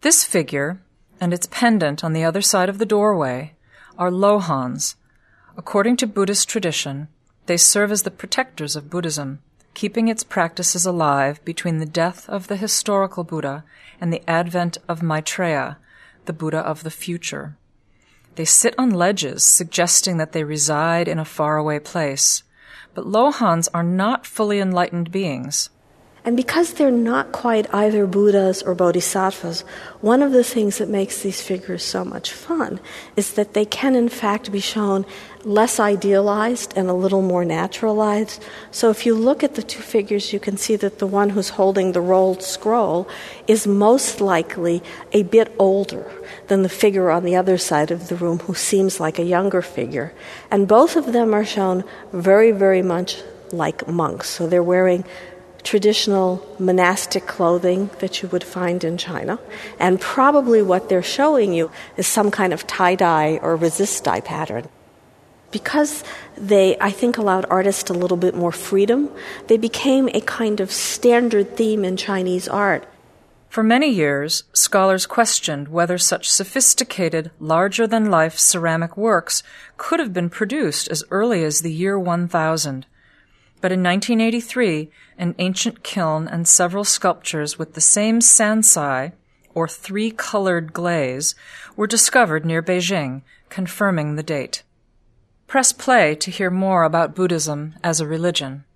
This figure, and its pendant on the other side of the doorway, are Lohans. According to Buddhist tradition, they serve as the protectors of Buddhism, keeping its practices alive between the death of the historical Buddha and the advent of Maitreya, the Buddha of the future. They sit on ledges, suggesting that they reside in a faraway place. But Lohans are not fully enlightened beings. And because they're not quite either Buddhas or Bodhisattvas, one of the things that makes these figures so much fun is that they can in fact be shown less idealized and a little more naturalized. So if you look at the two figures, you can see that the one who's holding the rolled scroll is most likely a bit older than the figure on the other side of the room who seems like a younger figure. And both of them are shown very, very much like monks. So they're wearing traditional monastic clothing that you would find in China. And probably what they're showing you is some kind of tie-dye or resist-dye pattern. Because they, I think, allowed artists a little bit more freedom, they became a kind of standard theme in Chinese art. For many years, scholars questioned whether such sophisticated, larger-than-life ceramic works could have been produced as early as the year 1000. But in 1983, an ancient kiln and several sculptures with the same sansai, or three-colored glaze, were discovered near Beijing, confirming the date. Press play to hear more about Buddhism as a religion.